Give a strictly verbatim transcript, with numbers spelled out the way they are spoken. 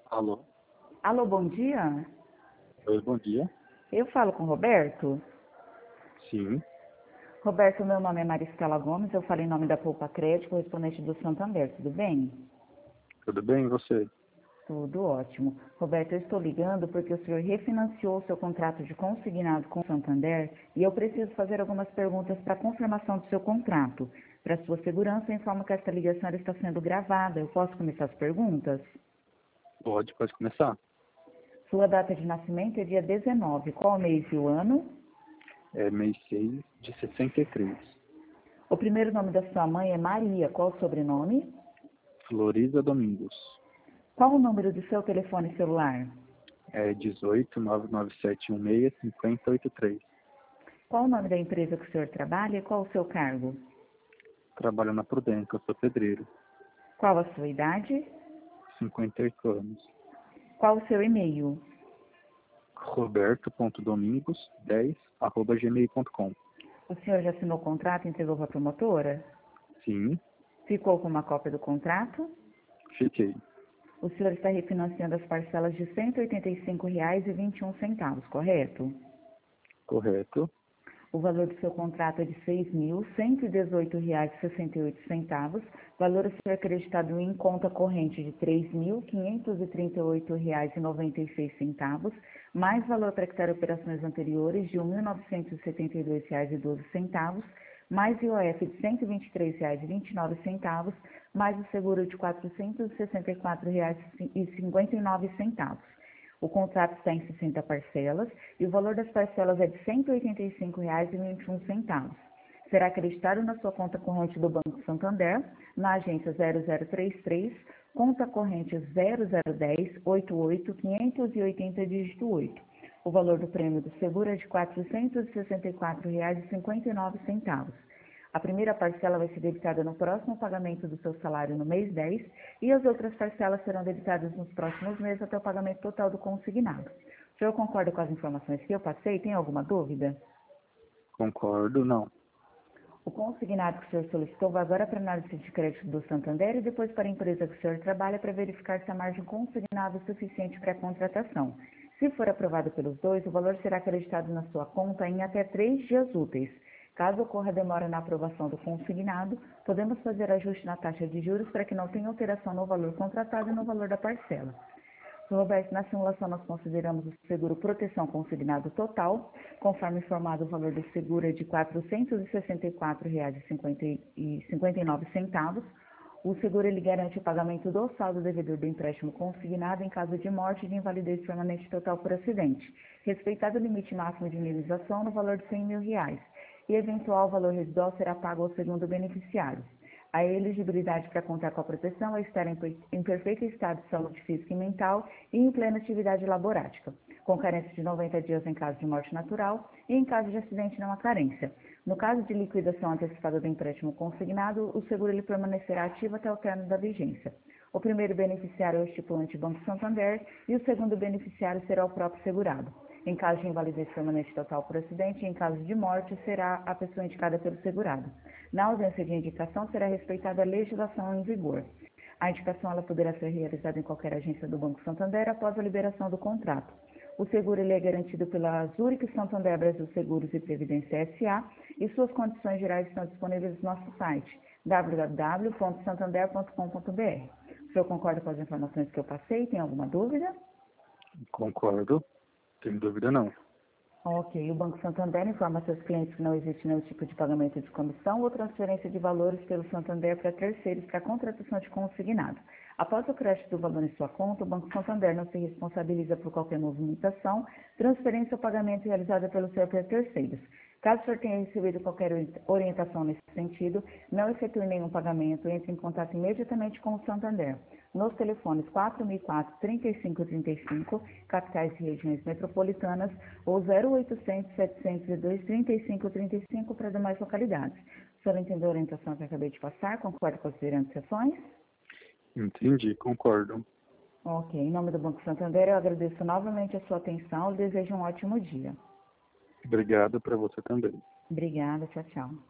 Alô? Alô, bom dia. Oi, bom dia. Eu falo com o Roberto. Sim, Roberto, meu nome é Maristela Gomes, eu falo em nome da Poupa Crédito, correspondente do Santander, tudo bem? tudo bem, e você? Tudo ótimo. Roberto, eu estou ligando porque o senhor refinanciou o seu contrato de consignado com o Santander e eu preciso fazer algumas perguntas para confirmação do seu contrato. Para sua segurança, eu informo que esta ligação está sendo gravada. Eu posso começar as perguntas? Pode, pode começar. Sua data de nascimento é dia dezenove. Qual o mês e o ano? É mês seis de sessenta e três. O primeiro nome da sua mãe é Maria. Qual o sobrenome? Floriza Domingos. Qual o número do seu telefone celular? É dezoito, nove nove sete um seis, cinco zero oito três. Qual o nome da empresa que o senhor trabalha e qual o seu cargo? Trabalho na Prudência, eu sou pedreiro. Qual a sua idade? cinquenta e oito anos. Qual o seu e-mail? roberto ponto domingos dez arroba gmail ponto com. O senhor já assinou o contrato e entregou para a promotora? Sim, Ficou com uma cópia do contrato? fiquei. O senhor está refinanciando as parcelas de cento e oitenta e cinco reais e vinte e um centavos, correto? Correto. O valor do seu contrato é de seis mil cento e dezoito reais e sessenta e oito centavos, valor a ser acreditado em conta corrente de três mil quinhentos e trinta e oito reais e noventa e seis centavos, mais valor para quitar operações anteriores de mil novecentos e setenta e dois reais e doze centavos, mais I O F de cento e vinte e três reais e vinte e nove centavos, mais o seguro de quatrocentos e sessenta e quatro reais e cinquenta e nove centavos. O contrato está em sessenta parcelas e o valor das parcelas é de cento e oitenta e cinco reais e vinte e um centavos. Será acreditado na sua conta corrente do Banco Santander, na agência zero zero três três, conta corrente zero zero dez, oitenta e oito, quinhentos e oitenta, dígito oito. O valor do prêmio do seguro é de quatrocentos e sessenta e quatro reais e cinquenta e nove centavos. A primeira parcela vai ser debitada no próximo pagamento do seu salário no mês dez e as outras parcelas serão debitadas nos próximos meses até o pagamento total do consignado. O senhor concorda com as informações que eu passei? Tem alguma dúvida? Concordo, não. O consignado que o senhor solicitou vai agora para a análise de crédito do Santander e depois para a empresa que o senhor trabalha para verificar se a margem consignada é suficiente para a contratação. Se for aprovado pelos dois, o valor será acreditado na sua conta em até três dias úteis. Caso ocorra demora na aprovação do consignado, podemos fazer ajuste na taxa de juros para que não tenha alteração no valor contratado e no valor da parcela. Senhor Roberto, na simulação nós consideramos o seguro proteção consignado total, conforme informado o valor do seguro é de quatrocentos e sessenta e quatro reais e cinquenta e nove centavos. O seguro ele garante o pagamento do saldo devedor do empréstimo consignado em caso de morte e de invalidez permanente total por acidente, respeitado o limite máximo de indenização no valor de cem mil reais, e eventual valor residual será pago ao segundo beneficiário. A elegibilidade para contar com a proteção é estar em perfeito estado de saúde física e mental e em plena atividade laborática, com carência de noventa dias em caso de morte natural e em caso de acidente não há carência. No caso de liquidação antecipada do empréstimo consignado, o seguro ele permanecerá ativo até o término da vigência. O primeiro beneficiário é o estipulante Banco Santander e o segundo beneficiário será o próprio segurado. Em caso de invalidez permanente total por acidente, em caso de morte, será a pessoa indicada pelo segurado. Na ausência de indicação, será respeitada a legislação em vigor. A indicação ela poderá ser realizada em qualquer agência do Banco Santander após a liberação do contrato. O seguro ele é garantido pela Zurich Santander Brasil Seguros e Previdência S A e suas condições gerais estão disponíveis no nosso site w w w ponto santander ponto com ponto b r. O senhor concorda com as informações que eu passei? Tem alguma dúvida? Concordo. Sem dúvida, não. Ok, o Banco Santander informa a seus clientes que não existe nenhum tipo de pagamento de comissão ou transferência de valores pelo Santander para terceiros para contratação de consignado. Após o crédito do valor em sua conta, o Banco Santander não se responsabiliza por qualquer movimentação, transferência ou pagamento realizada pelo senhor para terceiros. Caso o senhor tenha recebido qualquer orientação nesse sentido, não efetue nenhum pagamento, entre em contato imediatamente com o Santander. Nos telefones quatro mil e quatro, trinta e cinco trinta e cinco, capitais e regiões metropolitanas, ou zero oitocentos, setecentos e dois, trinta e cinco trinta e cinco para demais localidades. O senhor entendeu a orientação que eu acabei de passar? Concorda com as orientações? Entendi, concordo. Ok, em nome do Banco Santander, eu agradeço novamente a sua atenção e desejo um ótimo dia. Obrigado para você também. Obrigada, tchau, tchau.